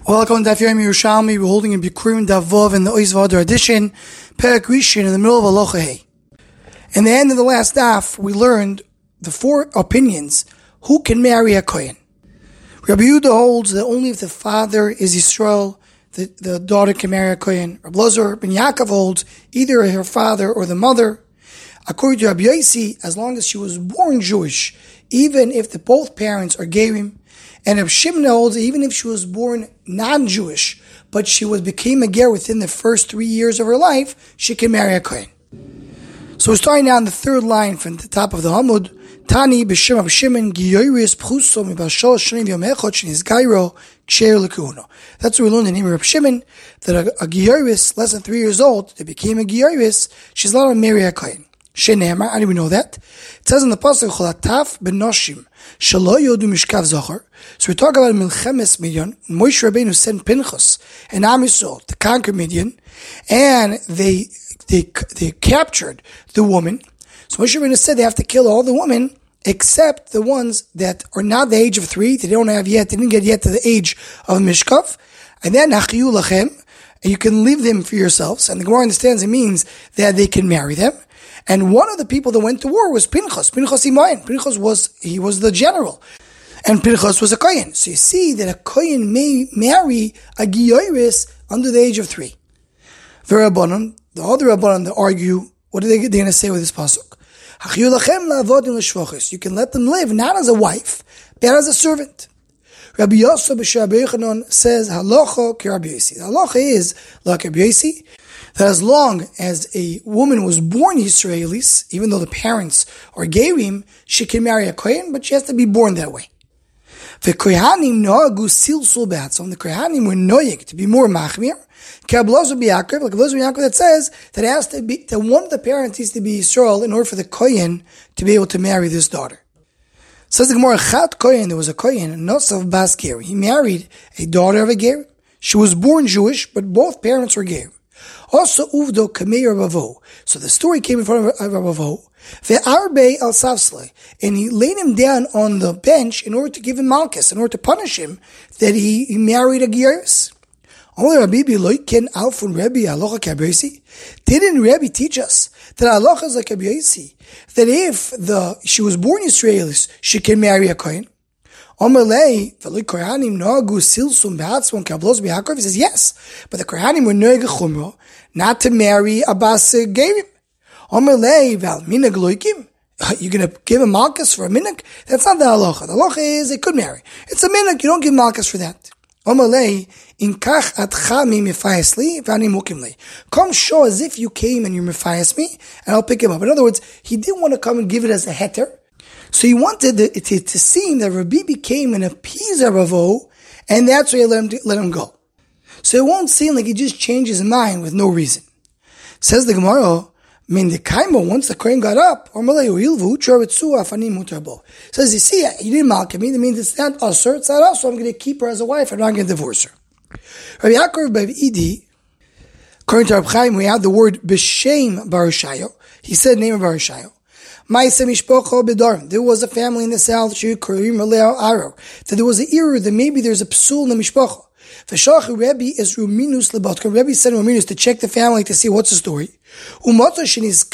Welcome to Daf Yomi Yerushalmi. We're holding in Bikurim Daf Vav in the Ois V'Adar edition, Perek Rishon in the middle of Halacha Hey. In the end of the last daf, we learned the four opinions who can marry a Kohen. Rabbi Yehuda holds that only if the father is Yisrael, the daughter can marry a Kohen. Rabbi Lazar ben Yaakov holds either her father or the mother. According to Rabbi Yossi, as long as she was born Jewish, even if both parents are Gerim. And Rabbi Shimon holds even if she was born non-Jewish, but she became a ger within the first 3 years of her life, she can marry a Kohen. So we're starting now on the third line from the top of the Hamud. Tani b'shem Rabbi Shimon giyoris pchuso mibashol shneim yom echad sheniz gairo ksher lekuno. That's what we learned in the name of Rabbi Shimon, that a giyoris less than 3 years old that became a giyoris, she's allowed to marry a Kohen. Shene'emar, how do we know that? It says in the pasuk cholataf benoshim shelo yodu mishkav zachar. So we talk about Milchemes Midian. Moshe Rabbeinu sent Pinchas and Am Yisrael to conquer Midian, and they captured the woman. So Moshe Rabbeinu said they have to kill all the women except the ones that are not the age of 3. They didn't get yet to the age of Mishkav. And then Hachiyu lachem, and you can leave them for yourselves. And the Gemara understands it means that they can marry them. And one of the people that went to war was Pinchas Imayin. Pinchas was the general. And Pinchas was a Kohen. So you see that a Kohen may marry a Giyoris under the age of 3. The Rabbanon, the other Rabbanon that argue, what are they going to say with this pasuk? You can let them live not as a wife, but as a servant. Rabbi Yosef b'Shabbi Yochanan says, Halacha ki Rabbi Yossi. The halacha is, like Rabbi Yossi, that as long as a woman was born Yisraelis, even though the parents are Gerim, she can marry a Kohen, but she has to be born that way. The Kohanim noagu silsul b'atzon. The Kohanim were noyeg to be more machmir. Like Abelazar ben Yaakov that says that it has to be that one of the parents needs to be Yisrael in order for the Kohen to be able to marry this daughter. Says the Gemara, Chat Kohen, there was a Kohen, Nosav Bas Ger. He married a daughter of a Ger. She was born Jewish, but both parents were Ger. Also, Uvdo Kamei Rabavo. So the story came in front of Rabavo. Ve'arbe al Savsle. And he laid him down on the bench in order to give him malchus, in order to punish him that he married a Gyaris. Didn't Rabbi teach us that halacha is like Rabbi Yossi, that if she was born Israelis, she can marry a Kohen? He says yes, but the Kohanim were noeg chumro not to marry a bas gerim. You're going to give a malchus for a minhag? That's not the halacha. The halacha is they could marry. It's a minhag. You don't give malchus for that. Come show as if you came and you mefayas me, and I'll pick him up. In other words, he didn't want to come and give it as a heter. So he wanted to seem that Rabbi became an appeaser Ravo, and that's why he let him go. So it won't seem like he just changed his mind with no reason. Says the Gemara, once the Kohen got up, says, you see, he didn't malk me, that means it's not usher, it's not us, so I'm going to keep her as a wife, I'm not going to divorce her. Rabbi Yaakov Bar Idi, according to Rabbi Chaim, we have the word B'Shem Barushayo. He said the name of Barushayo. There was a family in the south, that there was an era that maybe there's a psul in the mishpacha. Rebbe is Ruminus Lebatka. Rebbe sent Ruminus to check the family to see what's the story. They found out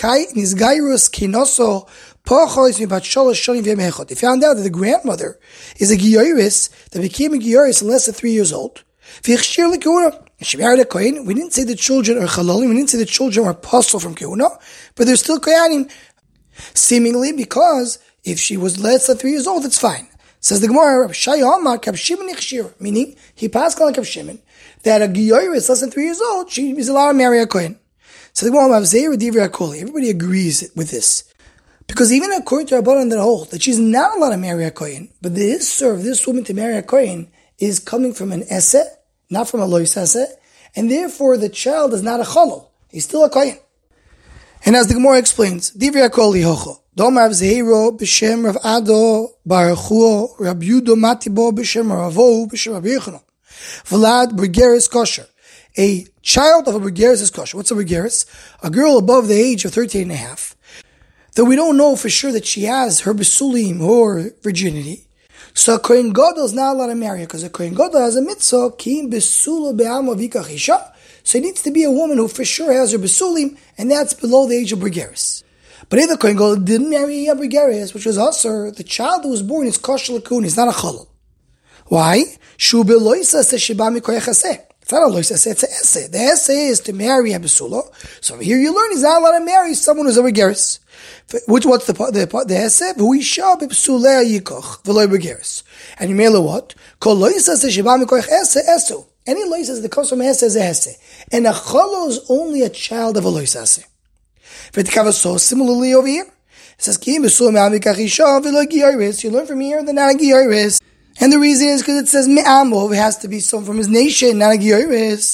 that the grandmother is a Giyaris that became a Giyaris in less than 3 years old. And she married a Kohen. We didn't say the children are Chalalim. We didn't say the children are apostle from Kehuna, but they're still Kohanim. Seemingly because if she was less than 3 years old, it's fine. Says the Gemara, meaning he passed on Reb Shimon that a Giyaris is less than 3 years old, she is allowed to marry a Kohen. So the Gemara, everybody agrees with this. Because even according to Rabbanan that hold that she's not allowed to marry a Kohen, but this woman to marry a Kohen is coming from an Eseh, not from a Lois Eseh, and therefore the child is not a Chalal. He's still a Kohen. And as the Gemara explains, Divrei Akol Lihocho, Dom Rav Zeiro b'Shem Rav Ado Baruchuo Rab Yudo Matibo b'Shem Ravo b'Shem Rabbi Yochanan Vlad Bergeris Kosher. A child of a Bergeris is kosher. What's a Bergeris? A girl above the age of 13 and a half. Though we don't know for sure that she has her besulim or virginity. So a Kohen Gadol is not allowed to marry her, because a Kohen Gadol has a mitzvah, ki besula be'alma vikach isha. So it needs to be a woman who for sure has her besulim, and that's below the age of Brigeris. But if the Kohen Gadol didn't marry a Brigeris, which was Asur, the child who was born is kosher l'kun, it's not a chalal. Why? Shu beloisa se sheba mikoyach haseh. It's not a loisa, it's an essay. The essay is to marry a besula. So here you learn he's not allowed to marry someone who's a Brigeris. What's the essay? V'huisha b'psulei yikoch v'loi Brigeris. And you mail what? Kol loisa se sheba mikoyach essay esu. Any loisas that comes from essay is a essay. And a chalal is only a child of a loisa essay. So similarly over here, it says, you learn from here the not a giyaris. And the reason is because it says me'amo, it has to be someone from his nation, not a giyaris.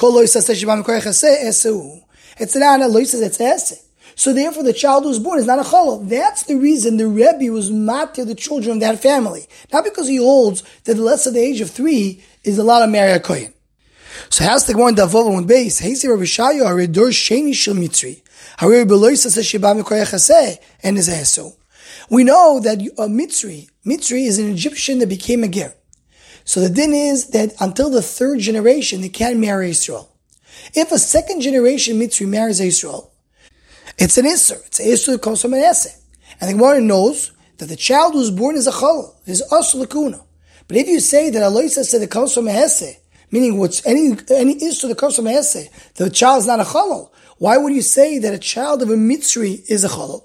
It's not a loisas, it's a essay. So therefore the child who was born is not a chalal. That's the reason the Rebbe was matir the children of that family. Not because he holds that the less of the age of 3 is allowed to marry a kohen. So has to go on Davov on base. Heisi Rabbi Shaya Aridor Sheni Shel Mitzri. However, Beloisa says Sheba Mikoyach Haseh and is Esu. We know that a Mitzri is an Egyptian that became a ger. So the din is that until the 3rd generation they can't marry Israel. If a 2nd generation Mitzri marries Israel, it's an Isser. It's an Isser that comes from an Essay. And the Gemara knows that the child who was born is a Chalal, is Asur L'Kuna. But if you say that Eloisa said it comes from a Essay, meaning what's any Isser that comes from a Essay, the child is not a Chalal, why would you say that a child of a Mitzri is a Chalal?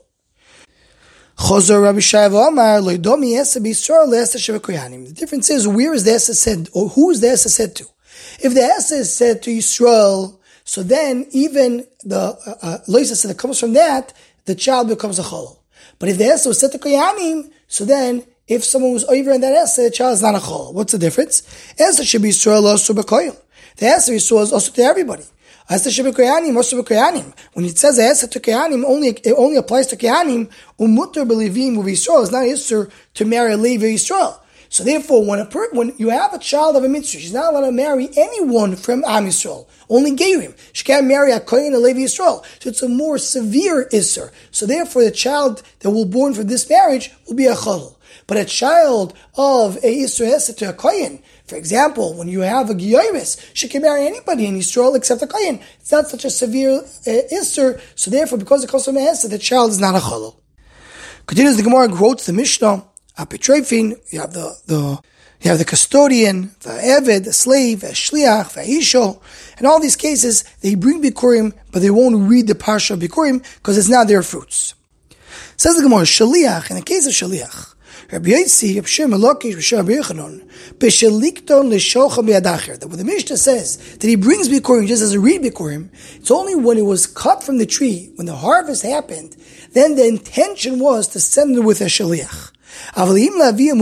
The difference is, where is the Essay said, or who is the Essay said to? If the Essay is said to Yisrael, so then even the Loisa said that comes from that, the child becomes a Chalal. But if the Essay was said to Koyanim, so then if someone was over in that Essay, the child is not a Chalal. What's the difference? Essay should be Yisrael also b'koyel. The Essay Yisrael is also to everybody. When it says the Essay to Koyanim, it only applies to Koyanim. Umutar b'Levim u'Yisrael is not Isser to marry a Levi Yisrael. So therefore, when you have a child of a Mitzri, she's not allowed to marry anyone from Am Yisrael. Only Gerim. She can't marry a Kohen, a Levi Yisrael. So it's a more severe Isser. So therefore, the child that will born from this marriage will be a Chalal. But a child of a Isser Essay to a Kohen, for example, when you have a Giyaris, she can marry anybody in Yisrael except a Kohen. It's not such a severe Isser. So therefore, because it comes from a Essay, the child is not a Chalal. Continues the Gemara, quotes the Mishnah. Apitrefin, you have the custodian, the Eved, the slave, the Shliach, the Isho. In all these cases, they bring Bikurim, but they won't read the Parsha of Bikurim because it's not their fruits. Says the Gemara, Shaliach, in the case of Shaliach, Rabbi Yossi, Rabbi Shimon Lakish, Rabbi Yochanan, Beshelikton l'shocha b'yadacher. That when the Mishnah says that he brings Bikurim just as a read Bikurim, it's only when it was cut from the tree, when the harvest happened, then the intention was to send it with a Shaliach. But if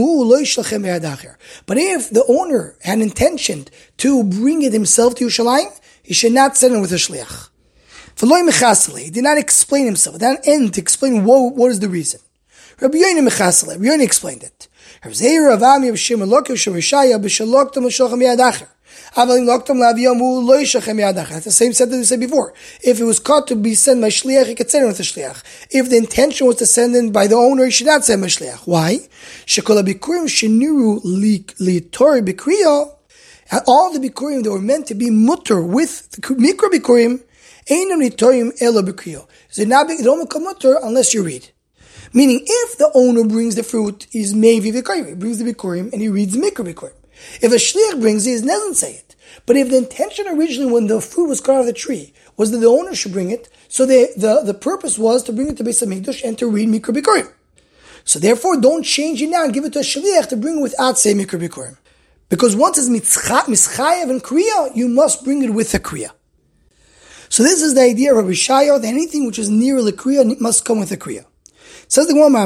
the owner had intention to bring it himself to Yerushalayim, he should not send it with a shliach. He did not explain himself. It did not end to explain what is the reason. Rabbi Yoini explained it. That's the same sentence we said before. If it was caught to be sent by shliach, he could send it with a shliach. If the intention was to send it by the owner, he should not send by shliach. Why? All the bikurim that were meant to be mutter with the mikra bikurim, so they don't become mutter unless you read. Meaning, if the owner brings the fruit, he's mevi bikurim. He brings the bikurim and he reads the mikra bikurim. If a shliach brings it, he doesn't say it. But if the intention originally when the fruit was cut out of the tree was that the owner should bring it, so the purpose was to bring it to Beis HaMikdash and to read Mikra Bikurim. So therefore, don't change it now and give it to a shliach to bring it without saying Mikra Bikurim. Because once it's mischayev and kriya, you must bring it with a kriya. So this is the idea of Rabbi Shaya, that anything which is near the kriya must come with a kriya. Says the Gemara,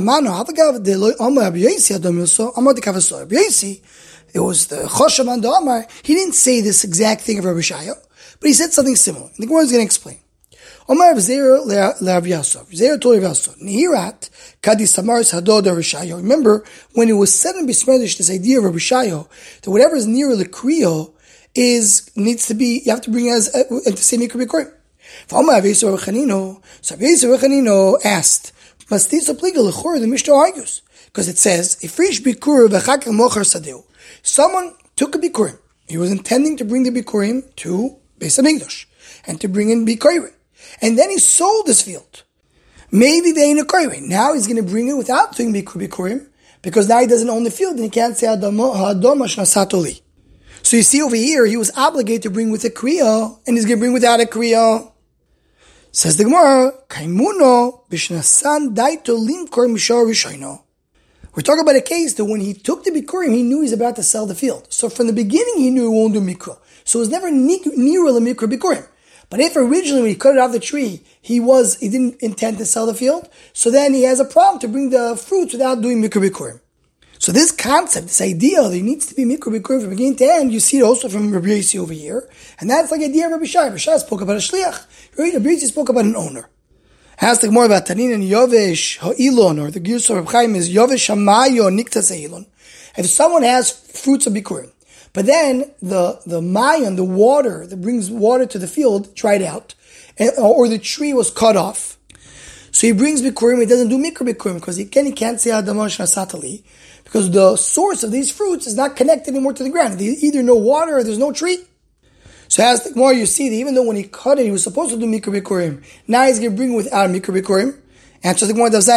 it was the Choshev and the Amar. He didn't say this exact thing of Rabbi Shaya, but he said something similar. The Gemara is going to explain. Omar Zera Rav Yasov. Zera told Rav Yasov, Nihirat Kadi Samaris Hadod Rabbi Shaya. Remember, when it was said in Bismedish, this idea of Rabbi Shaya, that whatever is near the Kriya needs to be, you have to bring it as to say Mikra Bikurim. So Rabbi Yisrael Chanino asked, Mastisa pliga lechor, the Mishnah argues. Because it says, Ifrish bikur v'chakar mochar sadeu. Someone took a bikurim. He was intending to bring the bikurim to Beis HaMikdash and to bring in bikurim. And then he sold his field. Maybe they ain't a kohen. Now he's going to bring it without doing bikurim because now he doesn't own the field and he can't say ha'adoma shnasatoli. So you see over here, he was obligated to bring with a kriya and he's going to bring without a kriya. Says the Gemara, Kaimuno b'shnasan daito limkor mishar rishayno. We're talking about a case that when he took the bikurim, he knew he's about to sell the field. So from the beginning, he knew he won't do mikra. So it was never near the mikra bikurim. But if originally when he cut it off the tree, he didn't intend to sell the field, so then he has a problem to bring the fruits without doing mikra bikurim. So this concept, this idea that he needs to be mikra bikurim from beginning to end, you see it also from Rabbi Yossi over here, and that's like the idea of Rabbi Shai. Rabbi Shai spoke about a shliach. Rabbi Yossi spoke about an owner. Has like more about Tanin and Yovesh Ha'ilon, or the Giyus of Reb Chaim is Yovesh Hamayo Niktas Ha'ilon. If someone has fruits of bikurim, but then the mayon, the water that brings water to the field, dried out, or the tree was cut off. So he brings bikurim, he doesn't do mikra bikurim, because he can't say adama shnasatali, because the source of these fruits is not connected anymore to the ground. There's either no water or there's no tree. So as the more you see that even though when he cut it, he was supposed to do mikra bikurim, now he's going to bring it without mikra bikurim. And so the more We're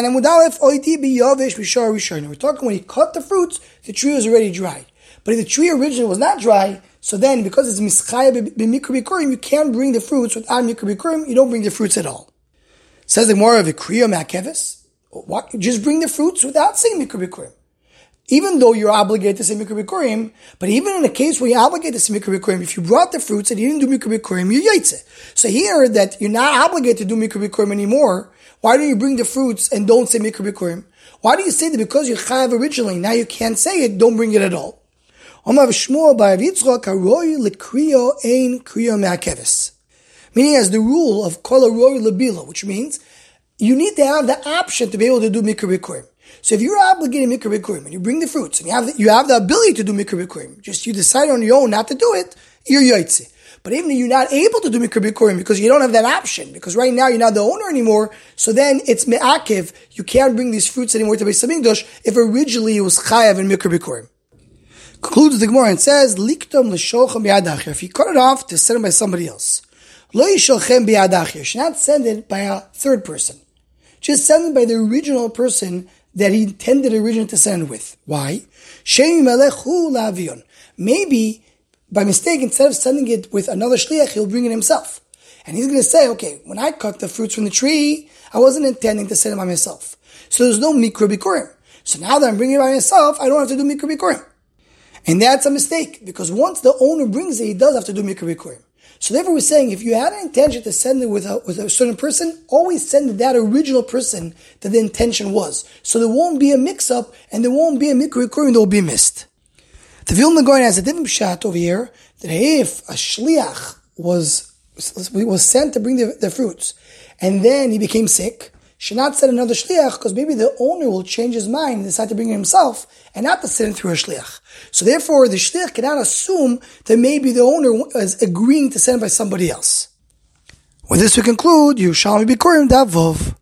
talking when he cut the fruits, the tree was already dried. But if the tree originally was not dry, so then because it's mischaya b'mikra bikurim, you can't bring the fruits without mikra bikurim. You don't bring the fruits at all. Says the Gemara of a kriya ma'akeves. Just bring the fruits without saying mikra bikurim. Even though you're obligated to say mikra bikurim, but even in a case where you're obligated to say mikra bikurim, if you brought the fruits and you didn't do mikra bikurim, you're yaitze. So here that you're not obligated to do mikra bikurim anymore, why don't you bring the fruits and don't say mikra bikurim? Why do you say that because you chayav originally, now you can't say it, don't bring it at all? Meaning as the rule of kol haroy lebila, which means you need to have the option to be able to do mikra bikurim. So if you're obligated mikra bikurim and you bring the fruits and you have the ability to do mikra bikurim, just you decide on your own not to do it, you're yaitze. But even if you're not able to do mikra bikurim because you don't have that option, because right now you're not the owner anymore, so then it's me'akev, you can't bring these fruits anymore to Beis HaMikdash if originally it was chayav in mikra bikurim. Concludes the Gemara and says, Liktom l'sholchem b'yad. If you cut it off to send it by somebody else, lo yisholchem b'yad. You should not send it by a third person. Just send it by the original person that he intended originally to send it with. Why? Shemi melechu la'avion. Maybe by mistake, instead of sending it with another shliach, he'll bring it himself. And he's going to say, okay, when I cut the fruits from the tree, I wasn't intending to send it by myself. So there's no mikra bikurim. So now that I'm bringing it by myself, I don't have to do mikra bikurim. And that's a mistake, because once the owner brings it, he does have to do mikra bikurim. So therefore we're saying, if you had an intention to send it with a certain person, always send it that original person that the intention was. So there won't be a mix-up, and there won't be a mikra bikurim that will be missed. The Vilna Gaon has a different pshat over here, that if a shliach was sent to bring the fruits, and then he became sick, should not send another shliach, because maybe the owner will change his mind and decide to bring it himself, and not to send it through a shliach. So therefore, the shliach cannot assume that maybe the owner is agreeing to send it by somebody else. With this we conclude, Yerushalmi Bikurim Daf Vov.